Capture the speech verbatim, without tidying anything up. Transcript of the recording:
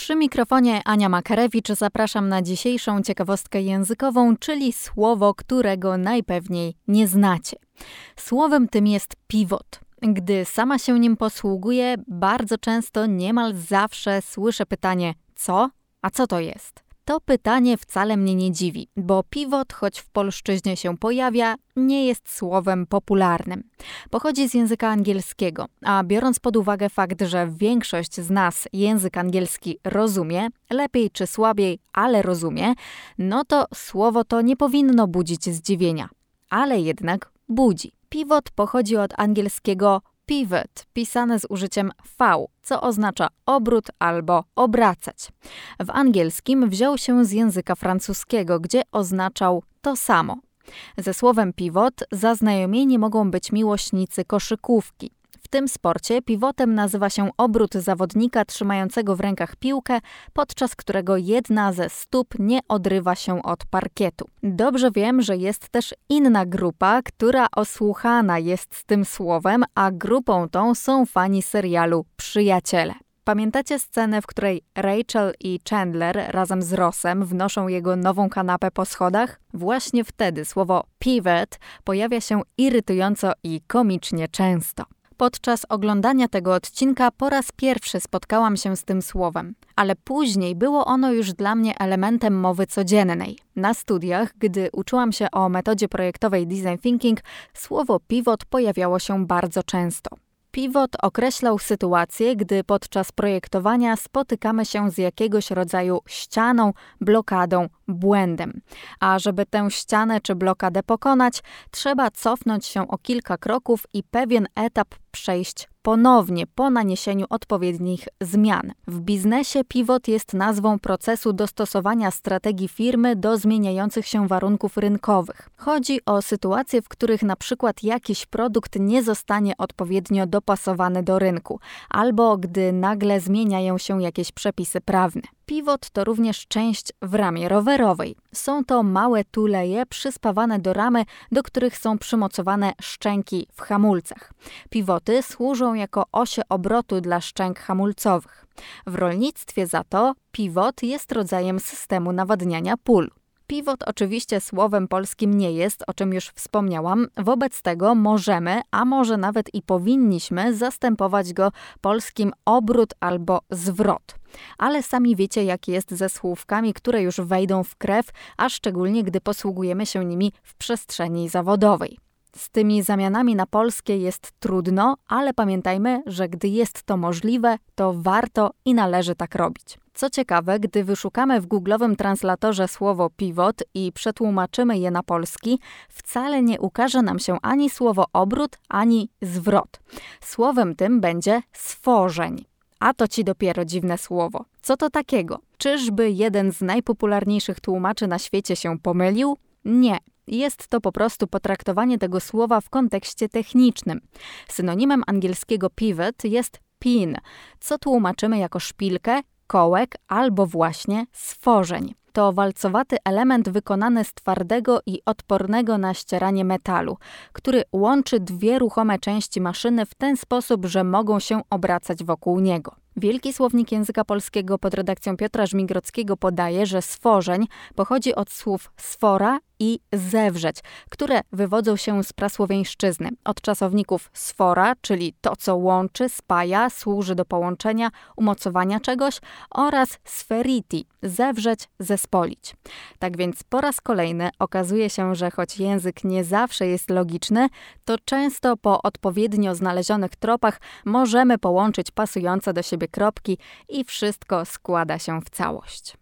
Przy mikrofonie Ania Makarewicz zapraszam na dzisiejszą ciekawostkę językową, czyli słowo, którego najpewniej nie znacie. Słowem tym jest pivot. Gdy sama się nim posługuję, bardzo często, niemal zawsze słyszę pytanie co? A co to jest? To pytanie wcale mnie nie dziwi, bo pivot, choć w polszczyźnie się pojawia, nie jest słowem popularnym. Pochodzi z języka angielskiego, a biorąc pod uwagę fakt, że większość z nas język angielski rozumie, lepiej czy słabiej, ale rozumie, no to słowo to nie powinno budzić zdziwienia. Ale jednak budzi. Pivot pochodzi od angielskiego pivot, pisane z użyciem V, co oznacza obrót albo obracać. W angielskim wziął się z języka francuskiego, gdzie oznaczał to samo. Ze słowem pivot zaznajomieni mogą być miłośnicy koszykówki. W tym sporcie pivotem nazywa się obrót zawodnika trzymającego w rękach piłkę, podczas którego jedna ze stóp nie odrywa się od parkietu. Dobrze wiem, że jest też inna grupa, która osłuchana jest z tym słowem, a grupą tą są fani serialu Przyjaciele. Pamiętacie scenę, w której Rachel i Chandler razem z Rossem wnoszą jego nową kanapę po schodach? Właśnie wtedy słowo pivot pojawia się irytująco i komicznie często. Podczas oglądania tego odcinka po raz pierwszy spotkałam się z tym słowem, ale później było ono już dla mnie elementem mowy codziennej. Na studiach, gdy uczyłam się o metodzie projektowej design thinking, słowo pivot pojawiało się bardzo często. Pivot określał sytuację, gdy podczas projektowania spotykamy się z jakiegoś rodzaju ścianą, blokadą, błędem. A żeby tę ścianę czy blokadę pokonać, trzeba cofnąć się o kilka kroków i pewien etap przejść ponownie po naniesieniu odpowiednich zmian. W biznesie pivot jest nazwą procesu dostosowania strategii firmy do zmieniających się warunków rynkowych. Chodzi o sytuacje, w których na przykład jakiś produkt nie zostanie odpowiednio dopasowany do rynku, albo gdy nagle zmieniają się jakieś przepisy prawne. Pivot to również część w ramie rowerowej. Są to małe tuleje przyspawane do ramy, do których są przymocowane szczęki w hamulcach. Pivoty służą jako osie obrotu dla szczęk hamulcowych. W rolnictwie za to pivot jest rodzajem systemu nawadniania pól. Pivot oczywiście słowem polskim nie jest, o czym już wspomniałam, wobec tego możemy, a może nawet i powinniśmy zastępować go polskim obrót albo zwrot. Ale sami wiecie, jak jest ze słówkami, które już wejdą w krew, a szczególnie gdy posługujemy się nimi w przestrzeni zawodowej. Z tymi zamianami na polskie jest trudno, ale pamiętajmy, że gdy jest to możliwe, to warto i należy tak robić. Co ciekawe, gdy wyszukamy w googlowym translatorze słowo pivot i przetłumaczymy je na polski, wcale nie ukaże nam się ani słowo obrót, ani zwrot. Słowem tym będzie stworzeń. A to ci dopiero dziwne słowo. Co to takiego? Czyżby jeden z najpopularniejszych tłumaczy na świecie się pomylił? Nie. Jest to po prostu potraktowanie tego słowa w kontekście technicznym. Synonimem angielskiego pivot jest pin, co tłumaczymy jako szpilkę, kołek albo właśnie stworzeń. To walcowaty element wykonany z twardego i odpornego na ścieranie metalu, który łączy dwie ruchome części maszyny w ten sposób, że mogą się obracać wokół niego. Wielki Słownik Języka Polskiego pod redakcją Piotra Żmigrodzkiego podaje, że stworzeń pochodzi od słów sfora i zewrzeć, które wywodzą się z prasłowiańszczyzny. Od czasowników sfora, czyli to, co łączy, spaja, służy do połączenia, umocowania czegoś, oraz sferiti, zewrzeć, zespolić. Tak więc po raz kolejny okazuje się, że choć język nie zawsze jest logiczny, to często po odpowiednio znalezionych tropach możemy połączyć pasujące do siebie kropki i wszystko składa się w całość.